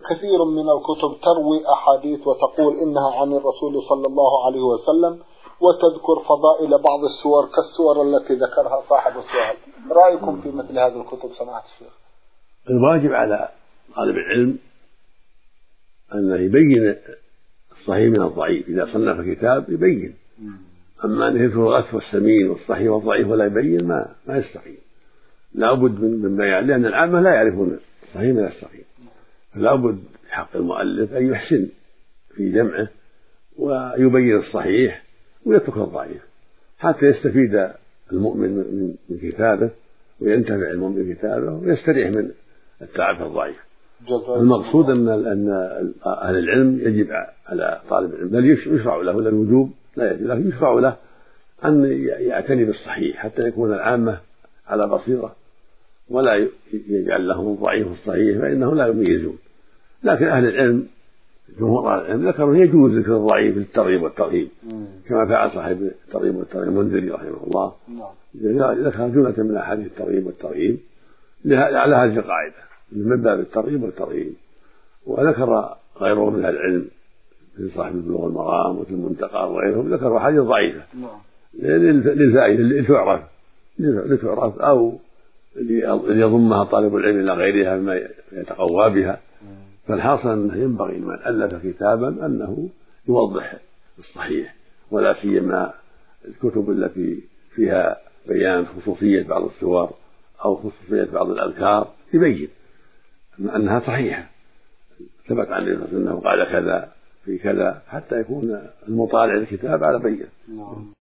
كثير من الكتب تروي أحاديث وتقول إنها عن الرسول صلى الله عليه وسلم، وتذكر فضائل بعض السور كالسور التي ذكرها صاحب السؤال. رأيكم في مثل هذه الكتب سماحة الشيخ؟ الواجب على طالب العلم أن يبين الصحيح من الضعيف. إذا صنف كتاب يبين، أما أن يذكر الغث والسمين والصحيح والضعيف ولا يبين ما يستقيم. لا بد من بيان، لأن العامة لا يعرفون الصحيح من السقيم، فلا بد حق المؤلف أن يحسن في جمعه ويبين الصحيح ويترك الضعيف حتى يستفيد المؤمن من كتابه وينتفع المؤمن من كتابه ويستريح من التعب في الضعيف. المقصود أن أهل العلم يجب على طالب العلم، بل يشرع له الوجوب لا يجب له، يشرع له أن يعتني بالصحيح حتى يكون العامة على بصيرة ولا يجعل لهم الضعيف والصحيح فإنه لا يميزون. لكن أهل العلم جمهور أهل العلم ذكروا يجوز ذكر الضعيف في الترغيب والترهيب كما فعل صاحب الترغيب والترهيب المنذري رحمه الله، ذكر جملة من أحاديث الترغيب والترهيب على هذه القاعدة من باب الترغيب والترهيب. وذكر غيره من أهل العلم من صاحب بلوغ المرام وفي المنتقى وغيرهم ذكروا أحاديث ضعيفة للفائدة لتعرف أو ليضمها طالب العلم إلى غيرها مما يتقوى بها. فالحاصل أنه ينبغي من ألف كتابا أنه يوضح الصحيح، ولا سيما الكتب التي فيها بيان خصوصية بعض السور أو خصوصية بعض الأذكار يبين أنها صحيحة ثبت عن النبي أنه قال كذا في كذا حتى يكون المطالع الكتاب على بينة.